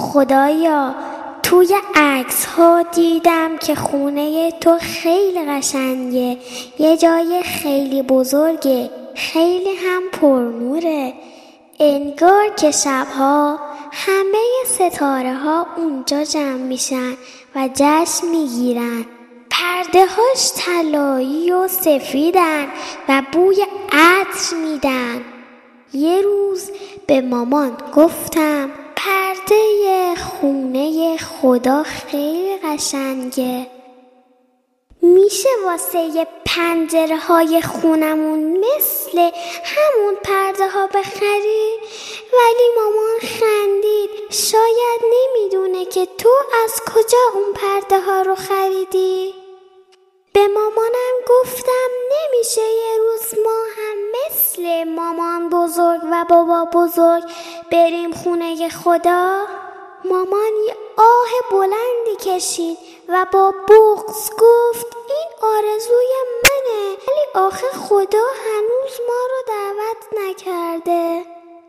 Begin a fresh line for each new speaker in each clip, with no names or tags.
خدایا توی عکس ها دیدم که خونه تو خیلی قشنگه، یه جای خیلی بزرگه، خیلی هم پرنوره. انگار که شبها همه ستاره ها اونجا جمع میشن و جشن میگیرن. پرده هاش طلایی و سفیدن و بوی عطر میدن. یه روز به مامان گفتم پرده خونه خدا خیلی قشنگه، میشه واسه پنجره های خونمون مثل همون پرده ها بخری؟ ولی مامان خندید، شاید نمیدونه که تو از کجا اون پرده ها رو خریدی. به مامانم گفتم نمیشه یه روز ما هم مثل مامان بزرگ و بابا بزرگ بریم خونه خدا؟ مامان یه آه بلندی کشید و با بغض گفت این آرزوی منه، ولی آخه خدا هنوز ما رو دعوت نکرده.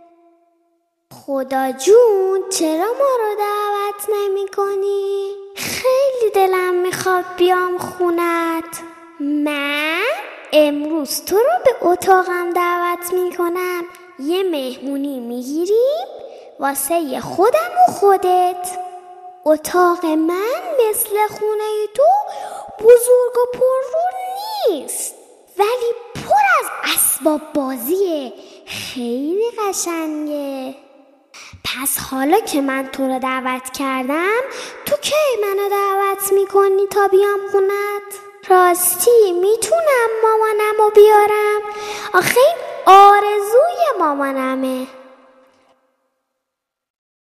خدا جون چرا ما رو دعوت نمی کنی؟ خیلی دلم میخواد بیام خونت. من امروز تو رو به اتاقم دعوت میکنم، یه مهمونی میگیریم واسه خودم و خودت. اتاق من مثل خونه تو بزرگ و پررو نیست، ولی پر از اسباب بازیه، خیلی قشنگه. پس حالا که من تو رو دعوت کردم، تو کی منو دعوت میکنی تا بیام خونت؟ راستی میتونم مامانمو بیارم؟ آخه این آرزوی مامانمه.